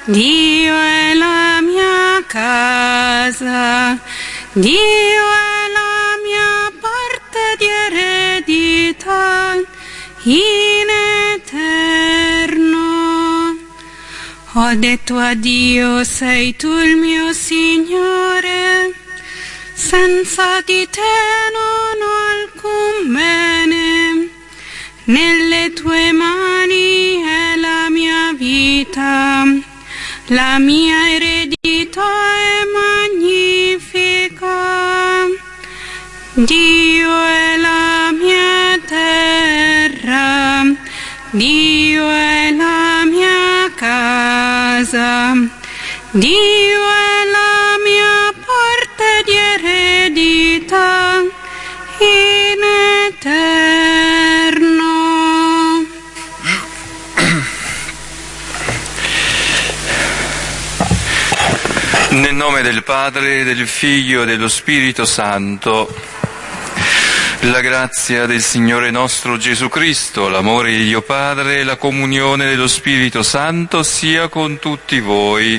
Dio è la mia casa, Dio è la mia parte di eredità in eterno. Ho detto a Dio, sei tu il mio Signore, senza di te non ho alcun bene, nelle tue mani è la mia vita, la mia eredità è magnifica. Dio è la mia terra, Dio è la mia casa, Dio è la mia parte di eredità in eterno. Nel nome del Padre, del Figlio e dello Spirito Santo. La grazia del Signore nostro Gesù Cristo, l'amore di Dio Padre e la comunione dello Spirito Santo sia con tutti voi.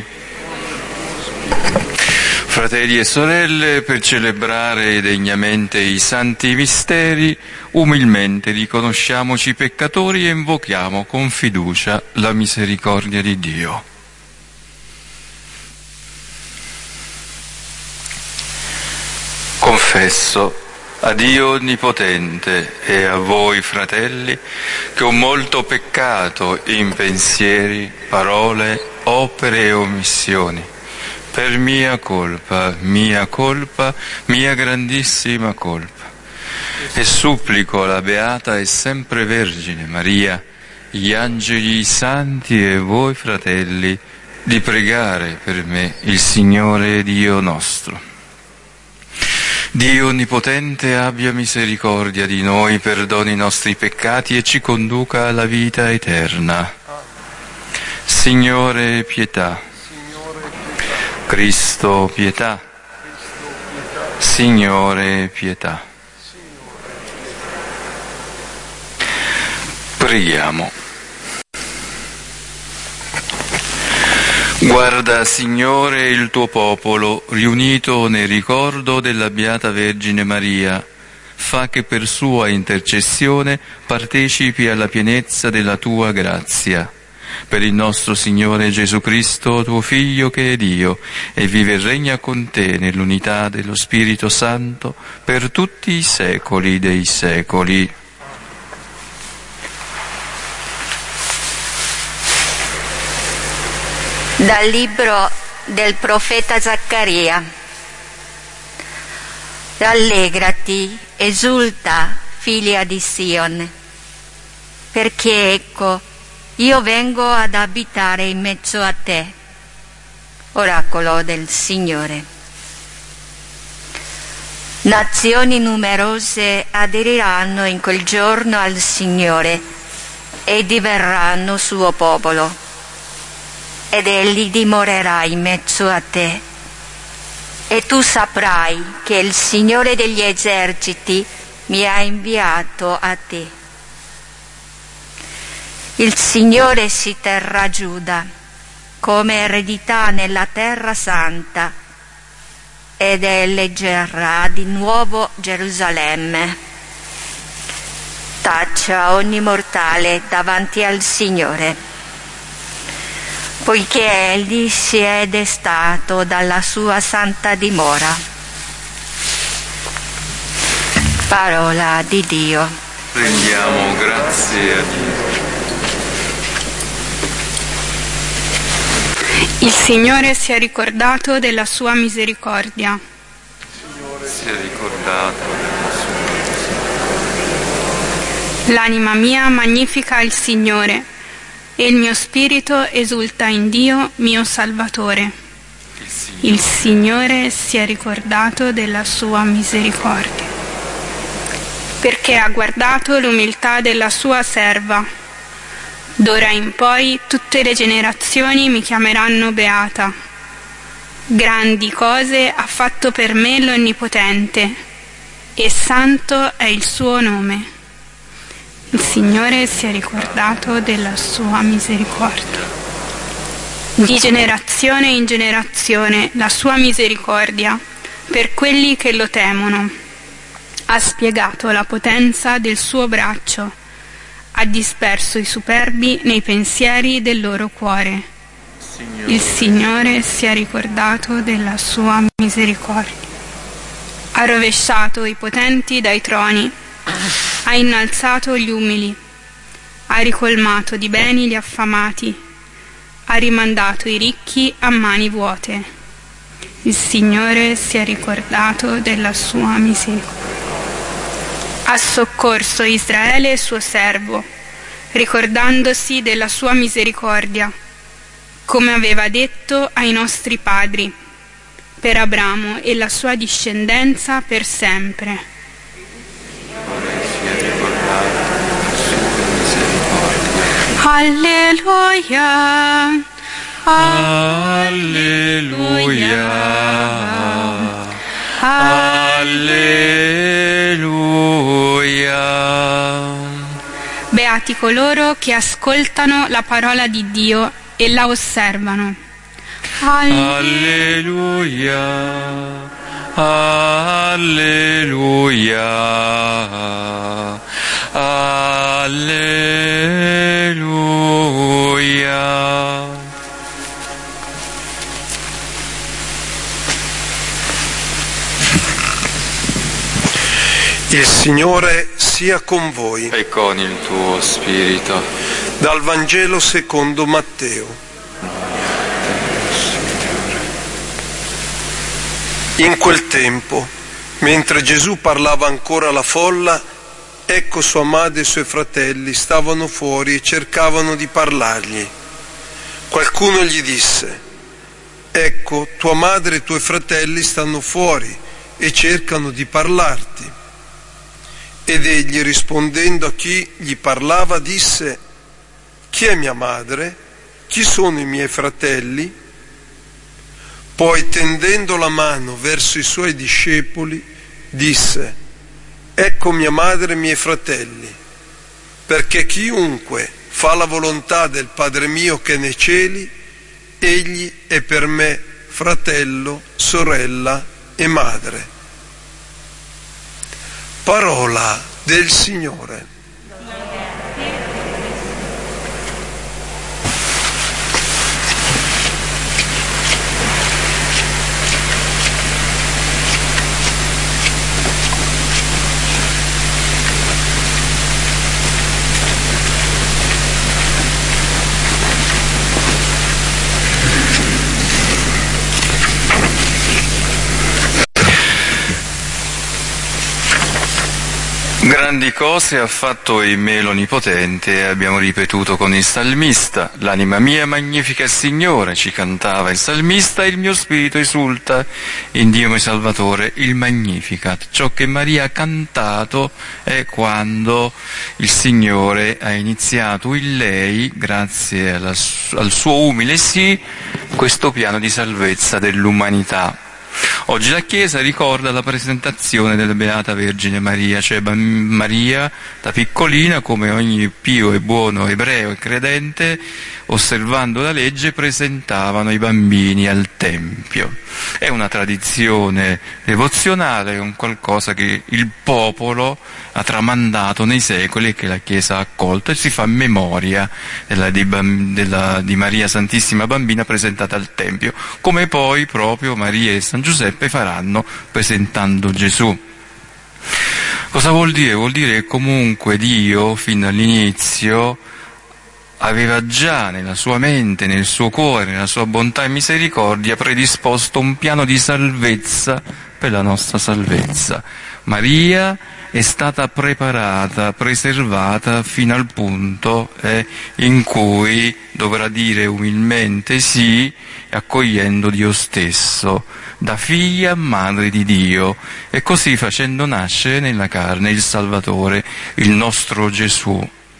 Fratelli e sorelle, per celebrare degnamente i santi misteri, umilmente riconosciamoci peccatori e invochiamo con fiducia la misericordia di Dio. Confesso a Dio Onnipotente e a voi, fratelli, che ho molto peccato in pensieri, parole, opere e omissioni, per mia colpa, mia grandissima colpa. E supplico la Beata e sempre Vergine Maria, gli angeli, i santi e voi, fratelli, di pregare per me il Signore Dio nostro. Dio Onnipotente abbia misericordia di noi, perdoni i nostri peccati e ci conduca alla vita eterna. Signore, pietà. Cristo, pietà. Signore, pietà. Preghiamo. Guarda, Signore, il tuo popolo, riunito nel ricordo della Beata Vergine Maria. Fa che per sua intercessione partecipi alla pienezza della tua grazia. Per il nostro Signore Gesù Cristo, tuo Figlio che è Dio, e vive e regna con te nell'unità dello Spirito Santo per tutti i secoli dei secoli. Dal libro del profeta Zaccaria. Rallegrati, esulta, figlia di Sion, perché ecco, io vengo ad abitare in mezzo a te. Oracolo del Signore. Nazioni numerose aderiranno in quel giorno al Signore e diverranno suo popolo. Ed egli dimorerà in mezzo a te, e tu saprai che il Signore degli eserciti mi ha inviato a te. Il Signore si terrà Giuda come eredità nella terra santa, ed eleggerà di nuovo Gerusalemme. Taccia ogni mortale davanti al Signore, poiché egli si è destato dalla sua santa dimora. Parola di Dio. Rendiamo grazie a Dio. Il Signore sia ricordato della sua misericordia. Signore sia ricordato della sua misericordia. L'anima mia magnifica il Signore, e il mio spirito esulta in Dio, mio Salvatore. Il Signore sia ricordato della sua misericordia, perché ha guardato l'umiltà della sua serva. D'ora in poi tutte le generazioni mi chiameranno beata. Grandi cose ha fatto per me l'Onnipotente, e santo è il suo nome. Il Signore sia ricordato della sua misericordia. di generazione in generazione la sua misericordia per quelli che lo temono. Ha spiegato la potenza del suo braccio, ha disperso i superbi nei pensieri del loro cuore. Il Signore sia ricordato della sua misericordia. Ha rovesciato i potenti dai troni, ha innalzato gli umili, ha ricolmato di beni gli affamati, ha rimandato i ricchi a mani vuote. Il Signore sia ricordato della sua misericordia. Ha soccorso Israele suo servo, ricordandosi della sua misericordia, come aveva detto ai nostri padri, per Abramo e la sua discendenza per sempre. Alleluia, alleluia, alleluia. Beati coloro che ascoltano la parola di Dio e la osservano. Alleluia, alleluia, alleluia. Il Signore sia con voi. E con il tuo spirito. Dal Vangelo secondo Matteo. In quel tempo, mentre Gesù parlava ancora alla folla, ecco sua madre e i suoi fratelli stavano fuori e cercavano di parlargli. Qualcuno gli disse: ecco, tua madre e i tuoi fratelli stanno fuori e cercano di parlarti. Ed egli, rispondendo a chi gli parlava, disse: chi è mia madre? Chi sono i miei fratelli? Poi, tendendo la mano verso i suoi discepoli, disse: ecco mia madre e i miei fratelli, perché chiunque fa la volontà del Padre mio che è nei cieli, egli è per me fratello, sorella e madre. Parola del Signore. Grandi cose ha fatto il me l'Onnipotente, abbiamo ripetuto con il salmista. L'anima mia magnifica il Signore, ci cantava il salmista, il mio spirito esulta in Dio mio Salvatore, il Magnificat. Ciò che Maria ha cantato è quando il Signore ha iniziato in lei, grazie al suo umile sì, questo piano di salvezza dell'umanità. Oggi la Chiesa ricorda la presentazione della Beata Vergine Maria, cioè Maria da piccolina, come ogni pio e buono ebreo e credente, osservando la legge, presentavano i bambini al Tempio. È una tradizione devozionale, è un qualcosa che il popolo ha tramandato nei secoli e che la Chiesa ha accolto, e si fa memoria di Maria Santissima Bambina presentata al Tempio, come poi proprio Maria e San Giuseppe faranno presentando Gesù. Cosa vuol dire? Vuol dire che comunque Dio, fin dall'inizio, aveva già nella sua mente, nel suo cuore, nella sua bontà e misericordia predisposto un piano di salvezza per la nostra salvezza. Maria è stata preparata, preservata fino al punto in cui dovrà dire umilmente sì, accogliendo Dio stesso, da figlia a madre di Dio, e così facendo nascere nella carne il Salvatore, il nostro Gesù.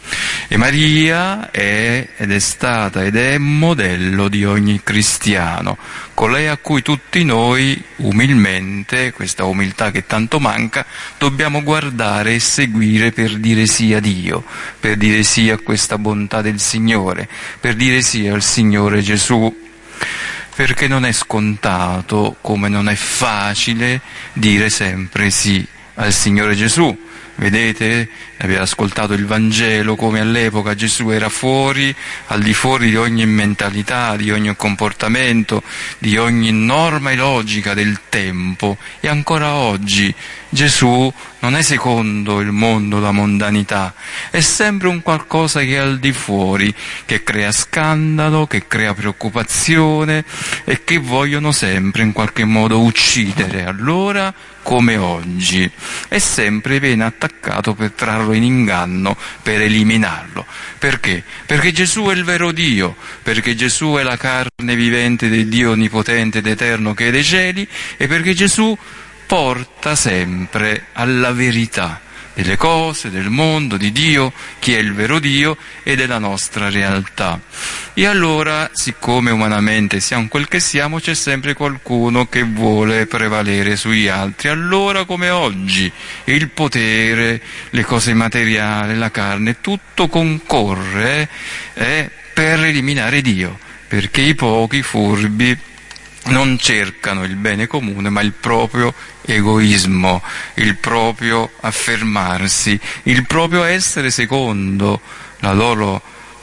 E Maria è ed è stata ed è modello di ogni cristiano, colei a cui tutti noi umilmente, questa umiltà che tanto manca, dobbiamo guardare e seguire per dire sì a Dio, per dire sì a questa bontà del Signore, per dire sì al Signore Gesù. Perché non è scontato, come non è facile, dire sempre sì al Signore Gesù. Vedete, avete ascoltato il Vangelo, come all'epoca Gesù era fuori, al di fuori di ogni mentalità, di ogni comportamento, di ogni norma e logica del tempo. E ancora oggi Gesù non è secondo il mondo, la mondanità, è sempre un qualcosa che è al di fuori, che crea scandalo, che crea preoccupazione e che vogliono sempre in qualche modo uccidere. Allora, come oggi, e sempre viene attaccato per trarlo in inganno, per eliminarlo. Perché? Perché Gesù è il vero Dio, perché Gesù è la carne vivente del Dio onnipotente ed eterno che è dei cieli, e perché Gesù porta sempre alla verità delle cose, del mondo, di Dio, chi è il vero Dio e della nostra realtà. E allora, siccome umanamente siamo quel che siamo, c'è sempre qualcuno che vuole prevalere sugli altri. Allora, come oggi, il potere, le cose materiali, la carne, tutto concorre per eliminare Dio, perché i pochi furbi non cercano il bene comune, ma il proprio egoismo, il proprio affermarsi, il proprio essere secondo la loro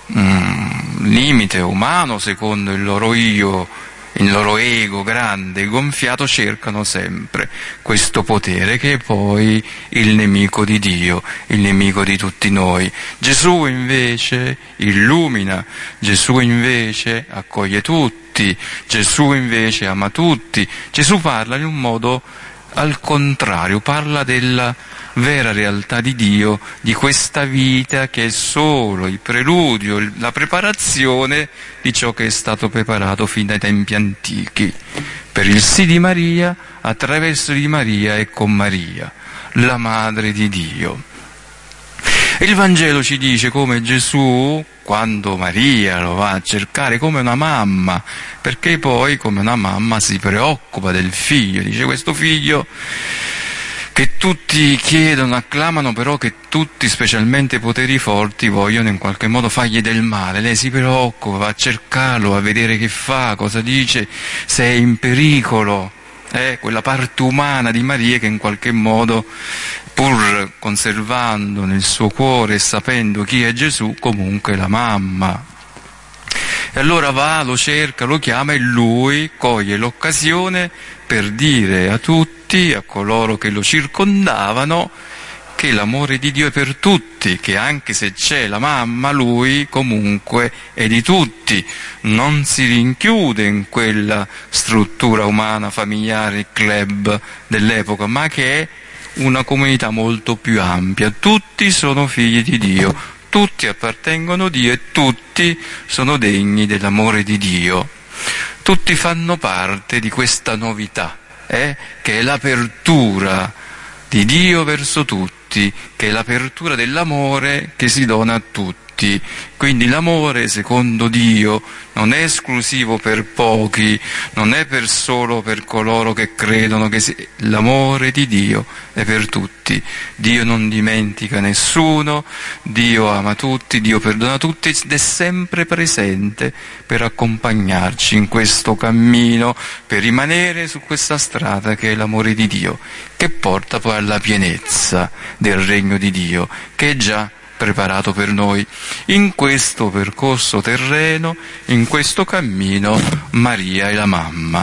limite umano, secondo il loro io, il loro ego grande, gonfiato, cercano sempre questo potere che è poi il nemico di Dio, il nemico di tutti noi. Gesù invece illumina, Gesù invece accoglie tutti, Gesù invece ama tutti. Gesù parla in un modo al contrario, parla della vera realtà di Dio, di questa vita che è solo il preludio, la preparazione di ciò che è stato preparato fin dai tempi antichi. Per il sì di Maria, attraverso di Maria e con Maria, la Madre di Dio. E il Vangelo ci dice come Gesù, quando Maria lo va a cercare come una mamma, perché poi come una mamma si preoccupa del figlio, dice questo figlio che tutti chiedono, acclamano, però che tutti, specialmente i poteri forti, vogliono in qualche modo fargli del male. Lei si preoccupa, va a cercarlo, a vedere che fa, cosa dice, se è in pericolo. Quella parte umana di Maria che in qualche modo, pur conservando nel suo cuore e sapendo chi è Gesù, comunque la mamma. E allora va, lo cerca, lo chiama e lui coglie l'occasione per dire a tutti, a coloro che lo circondavano, che l'amore di Dio è per tutti, che anche se c'è la mamma, lui comunque è di tutti, non si rinchiude in quella struttura umana, familiare, club dell'epoca, ma che è una comunità molto più ampia. Tutti sono figli di Dio, tutti appartengono a Dio e tutti sono degni dell'amore di Dio. Tutti fanno parte di questa novità, che è l'apertura di Dio verso tutti, che è l'apertura dell'amore che si dona a tutti. Quindi l'amore secondo Dio non è esclusivo per pochi, non è solo per coloro che credono l'amore di Dio è per tutti. Dio non dimentica nessuno, Dio ama tutti, Dio perdona tutti ed è sempre presente per accompagnarci in questo cammino, per rimanere su questa strada che è l'amore di Dio, che porta poi alla pienezza del regno di Dio, che è già preparato per noi. In questo percorso terreno, in questo cammino, Maria è la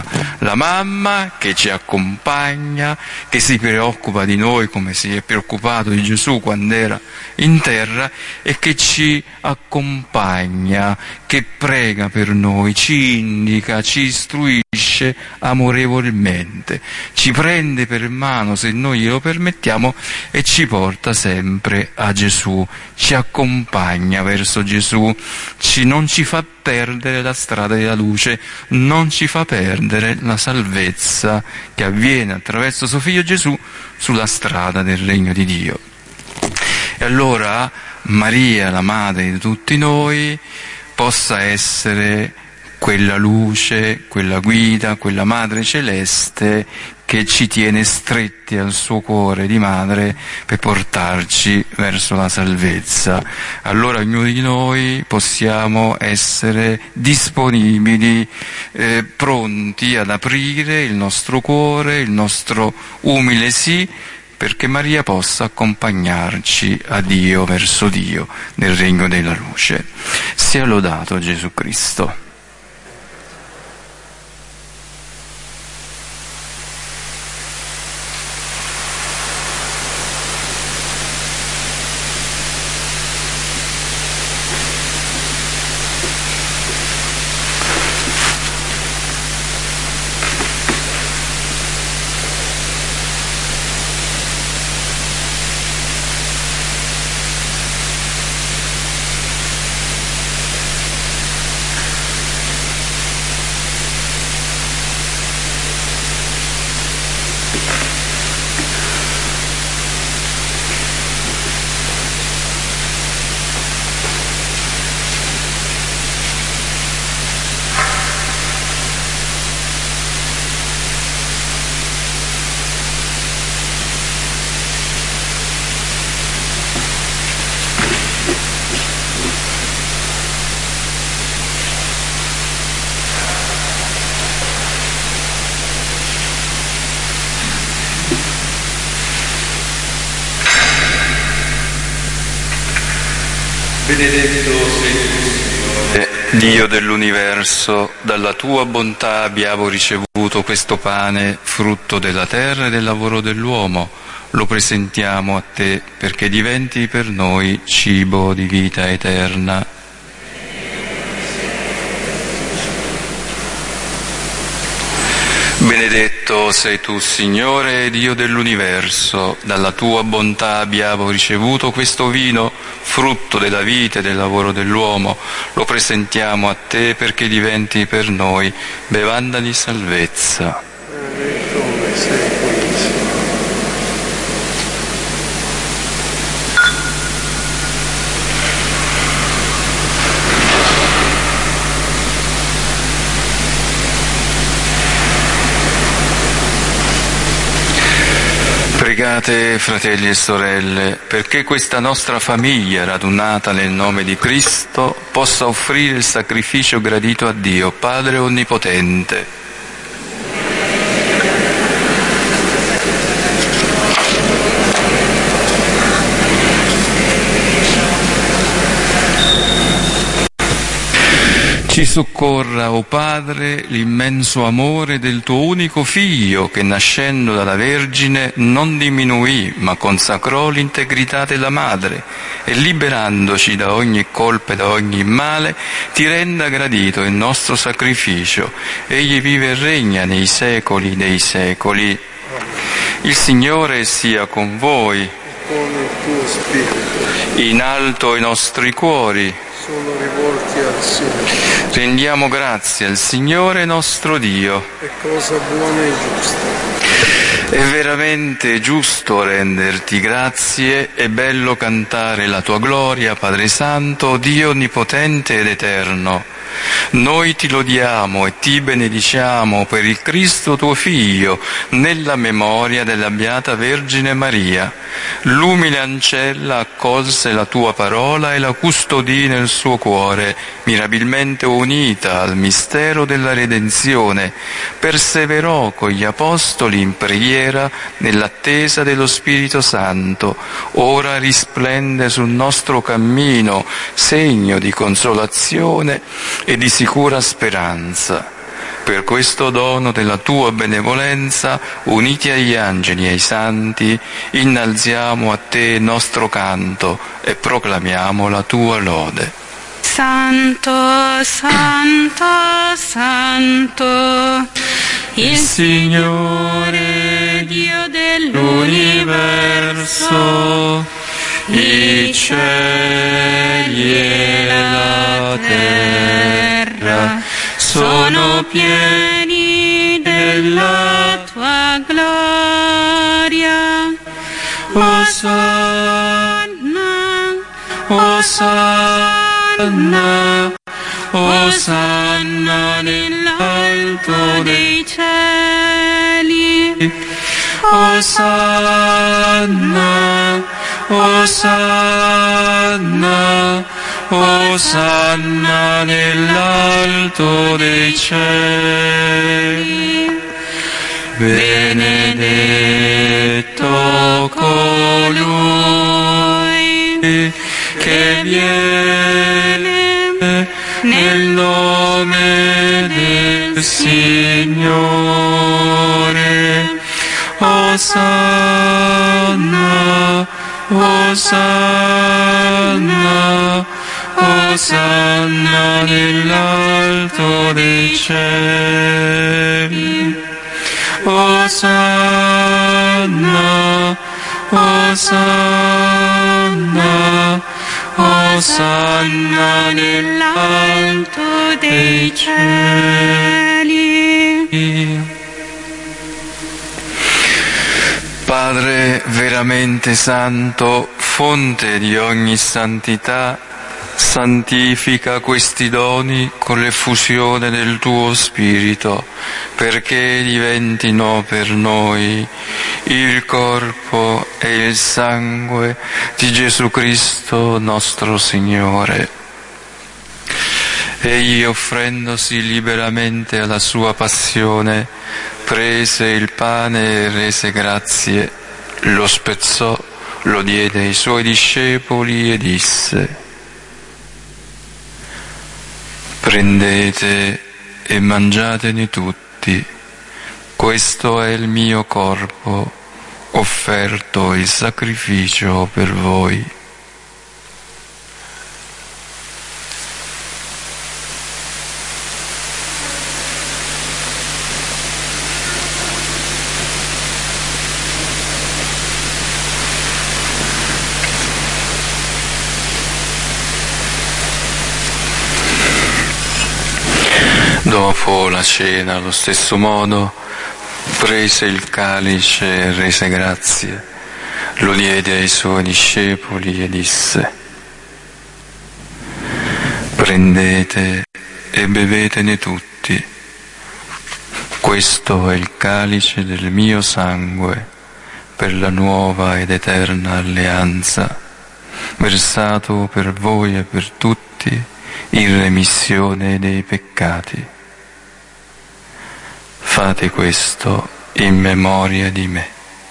mamma che ci accompagna, che si preoccupa di noi come si è preoccupato di Gesù quando era in terra e che ci accompagna, che prega per noi, ci indica, ci istruisce amorevolmente, ci prende per mano se noi glielo permettiamo e ci porta sempre a Gesù, ci accompagna verso Gesù, non ci fa perdere la strada della luce, non ci fa perdere la salvezza che avviene attraverso suo figlio Gesù sulla strada del regno di Dio. E allora Maria, la madre di tutti noi, possa essere quella luce, quella guida, quella madre celeste che ci tiene stretti al suo cuore di madre per portarci verso la salvezza. Allora ognuno di noi possiamo essere disponibili, pronti ad aprire il nostro cuore, il nostro umile sì, perché Maria possa accompagnarci a Dio, verso Dio, nel regno della luce. Sia lodato Gesù Cristo. Benedetto sei tu, Signore, Dio dell'universo, dalla tua bontà abbiamo ricevuto questo pane, frutto della terra e del lavoro dell'uomo. Lo presentiamo a te perché diventi per noi cibo di vita eterna. Benedetto sei tu, Signore, Dio dell'universo, dalla tua bontà abbiamo ricevuto questo vino, frutto della vita e del lavoro dell'uomo. Lo presentiamo a te perché diventi per noi bevanda di salvezza. Pregate, fratelli e sorelle, perché questa nostra famiglia radunata nel nome di Cristo possa offrire il sacrificio gradito a Dio, Padre Onnipotente. Ci soccorra, o Padre, l'immenso amore del tuo unico Figlio che nascendo dalla Vergine non diminuì ma consacrò l'integrità della Madre e liberandoci da ogni colpa e da ogni male ti renda gradito il nostro sacrificio. Egli vive e regna nei secoli dei secoli. Il Signore sia con voi. Con il tuo spirito. In alto i nostri cuori. Sono rivolti al Signore. Rendiamo grazie al Signore nostro Dio. È cosa buona e giusta. È veramente giusto renderti grazie, è bello cantare la tua gloria, Padre Santo, Dio onnipotente ed eterno. Noi ti lodiamo e ti benediciamo per il Cristo tuo Figlio, nella memoria della Beata Vergine Maria. L'umile ancella accolse la tua parola e la custodì nel suo cuore, mirabilmente unita al mistero della redenzione. Perseverò con gli apostoli in preghiera nell'attesa dello Spirito Santo. Ora risplende sul nostro cammino, segno di consolazione e di sicura speranza. Per questo dono della tua benevolenza, uniti agli angeli e ai santi, innalziamo a te il nostro canto e proclamiamo la tua lode. Santo, Santo, Santo, il Signore Dio dell'universo, i cieli e la terra sono pieni della tua gloria. Osanna Osanna, Osanna nell'alto dei cieli. Osanna, Osanna, Osanna nell'alto dei cieli. Benedetto colui che viene nel nome del Signore. Osanna, Osanna, Osanna nell'alto dei cieli. Osanna, Osanna, Osanna nell'alto dei cieli. Padre veramente santo, fonte di ogni santità, santifica questi doni con l'effusione del tuo Spirito, perché diventino per noi il corpo e il sangue di Gesù Cristo nostro Signore. Egli, offrendosi liberamente alla sua passione, prese il pane e rese grazie, lo spezzò, lo diede ai suoi discepoli e disse: prendete e mangiatene tutti, questo è il mio corpo, offerto in sacrificio per voi. Dopo la cena, allo stesso modo, prese il calice e rese grazie, lo diede ai suoi discepoli e disse: prendete e bevetene tutti, questo è il calice del mio sangue per la nuova ed eterna alleanza, versato per voi e per tutti in remissione dei peccati. Fate questo in memoria di me.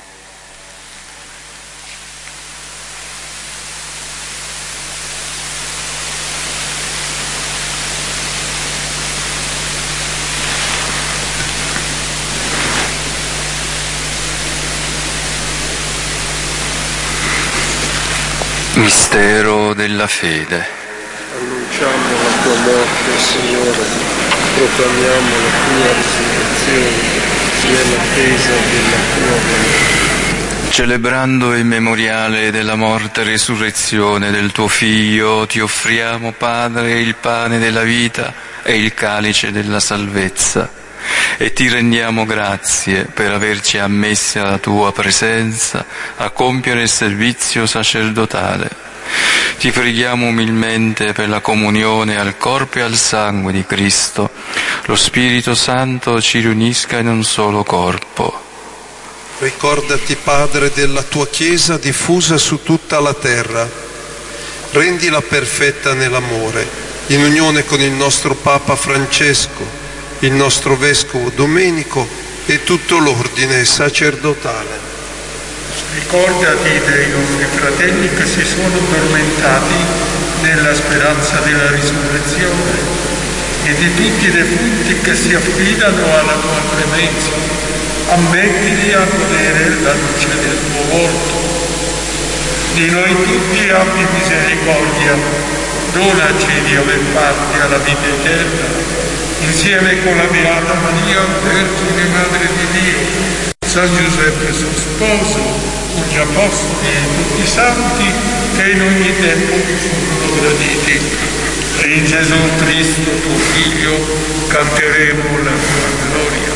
Mistero della fede. Annunciamo la tua morte, Signore, proclamiamo la tua risurrezione nell'attesa della tua venuta. Celebrando il memoriale della morte e resurrezione del tuo Figlio, ti offriamo, Padre, il pane della vita e il calice della salvezza, e ti rendiamo grazie per averci ammessi alla tua presenza a compiere il servizio sacerdotale. Ti preghiamo umilmente per la comunione al corpo e al sangue di Cristo. Lo Spirito Santo ci riunisca in un solo corpo. Ricordati, Padre, della tua Chiesa diffusa su tutta la terra. Rendila perfetta nell'amore, in unione con il nostro Papa Francesco, il nostro Vescovo Domenico e tutto l'ordine sacerdotale. Ricordati dei nostri fratelli che si sono addormentati nella speranza della risurrezione e di tutti i defunti che si affidano alla tua clemenza. Ammettili a godere la luce del tuo volto. Di noi tutti abbi misericordia, donaci di aver parte alla vita eterna, insieme con la Beata Maria, Vergine Madre di Dio, San Giuseppe suo sposo, con gli apostoli e tutti i santi che in ogni tempo furono graditi. E in Gesù Cristo, tuo Figlio, canteremo la tua gloria.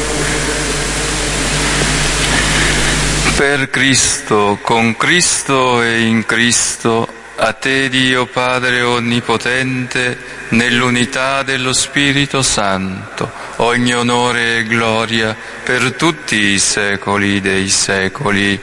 Per Cristo, con Cristo e in Cristo, A te, Dio Padre Onnipotente, nell'unità dello Spirito Santo, ogni onore e gloria per tutti i secoli dei secoli.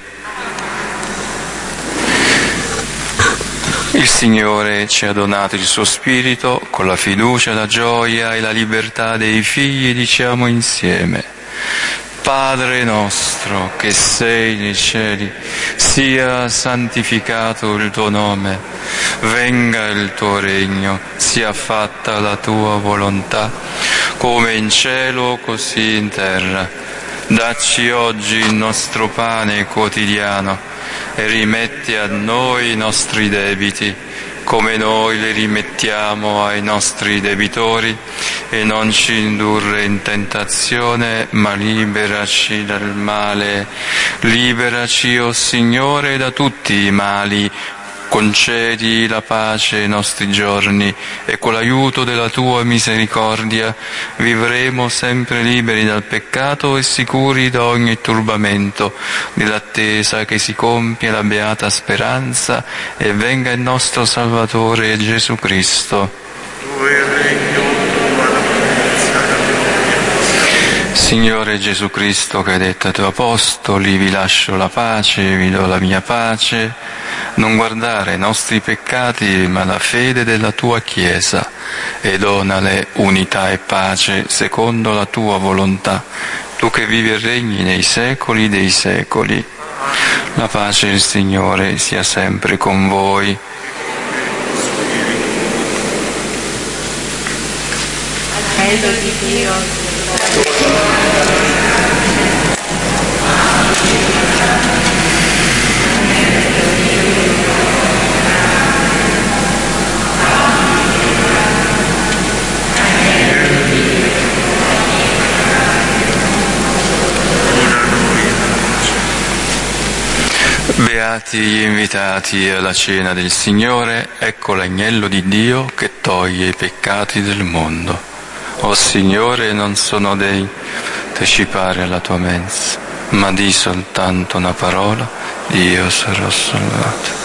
Il Signore ci ha donato il suo Spirito, con la fiducia, la gioia e la libertà dei figli diciamo insieme: Padre nostro che sei nei cieli, sia santificato il tuo nome, venga il tuo regno, sia fatta la tua volontà, come in cielo così in terra. Dacci oggi il nostro pane quotidiano e rimetti a noi i nostri debiti, come noi li rimettiamo ai nostri debitori, e non ci indurre in tentazione, ma liberaci dal male. Liberaci, o Signore, da tutti i mali. Concedi la pace ai nostri giorni e con l'aiuto della tua misericordia vivremo sempre liberi dal peccato e sicuri da ogni turbamento, nell'attesa che si compia la beata speranza e venga il nostro Salvatore Gesù Cristo. Tuo è il regno, tua la potenza e la gloria. Signore Gesù Cristo, che hai detto ai tuoi apostoli: vi lascio la pace, vi do la mia pace, non guardare i nostri peccati ma la fede della tua Chiesa, e donale unità e pace secondo la tua volontà, tu che vivi e regni nei secoli dei secoli. La pace del Signore sia sempre con voi. Bello di Dio. Beati gli invitati alla cena del Signore, ecco l'agnello di Dio che toglie i peccati del mondo. O Signore, non sono degno di partecipare alla tua mensa, ma di soltanto una parola, io sarò salvato.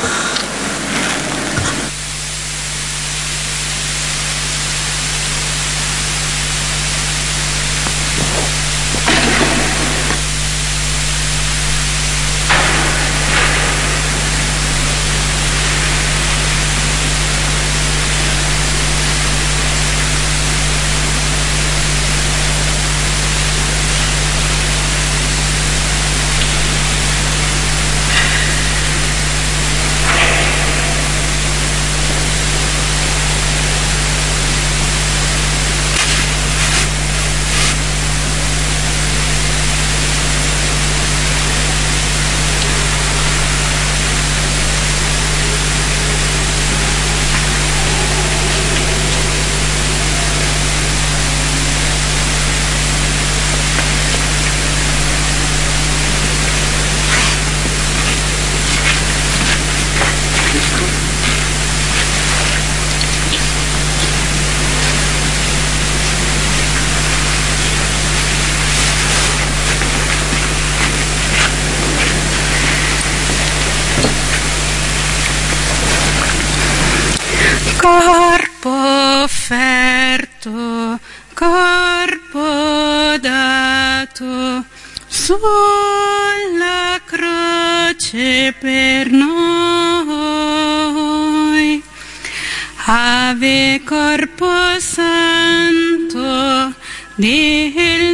Corpo offerto, corpo dato sulla croce per noi. Ave corpo santo del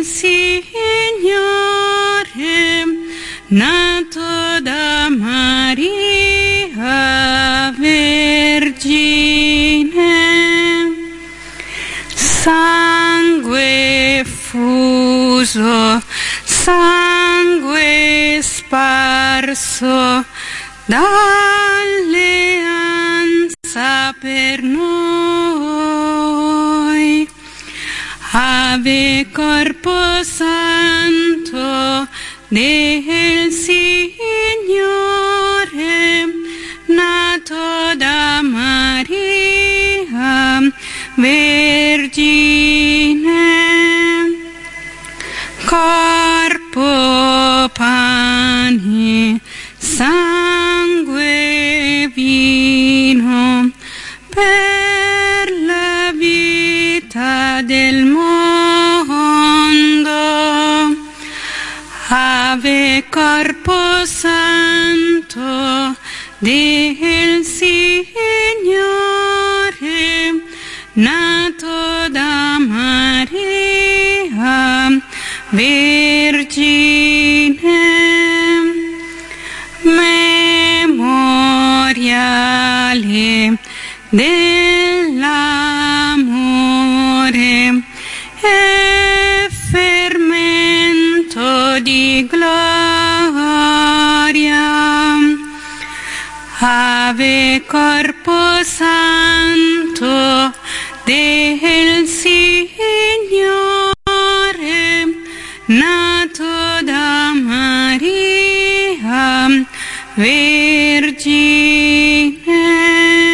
Signore, nato da Maria Vergine, sangue fuso, sangue sparso d'alleanza per noi. Ave corpo santo del Signore, nato da Maria Vergine, corpo, pane, sangue, vino. del Signore, nato da Maria, Vergine, memoriale dell'amore e fermento di gloria. Ave corpo santo del Signore, nato da Maria, Vergine.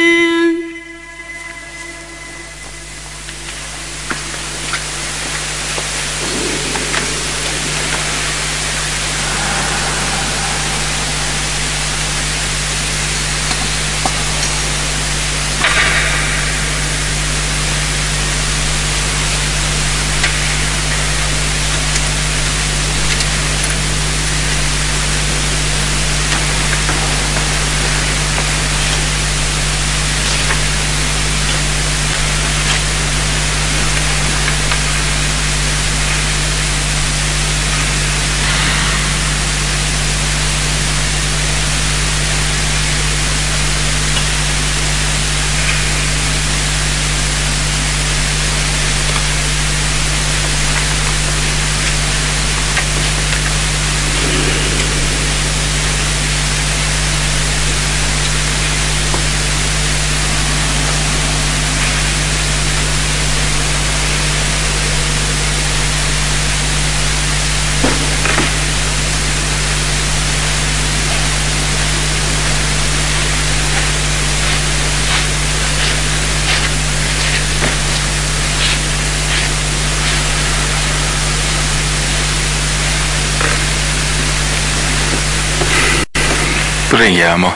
Preghiamo.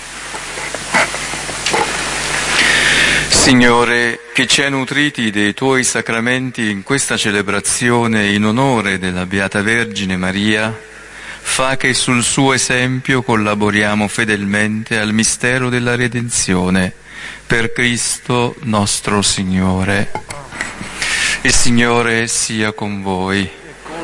Signore, che ci hai nutriti dei Tuoi sacramenti in questa celebrazione in onore della Beata Vergine Maria, fa che sul suo esempio collaboriamo fedelmente al mistero della redenzione, per Cristo nostro Signore. Il Signore sia con voi.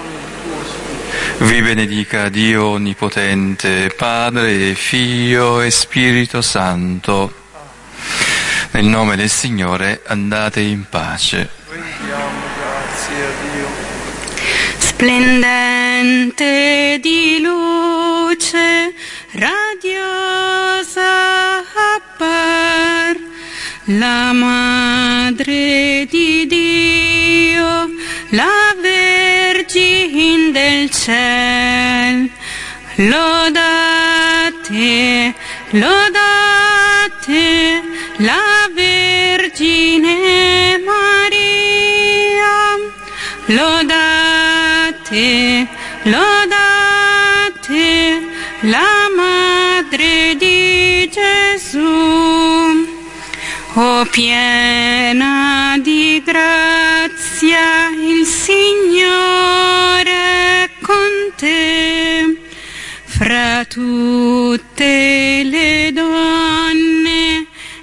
Vi benedica Dio Onnipotente, Padre, Figlio e Spirito Santo. Nel nome del Signore andate in pace. Rendiamo grazie a Dio. Splendente di luce, radiosa appar, la Madre di Dio, la Vergine del ciel. Lodate, lodate la Vergine Maria. Lodate, lodate la Madre di Gesù. O piena di grazia, il Signore è con te. Fra tutte le donne,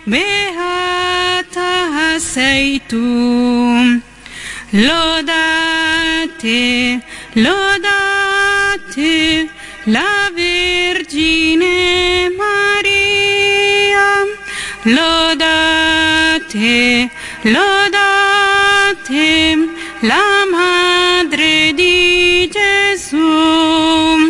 beata sei tu. Lodate, lodate la Vergine Maria. Lodate, lodate la Madre di Gesù.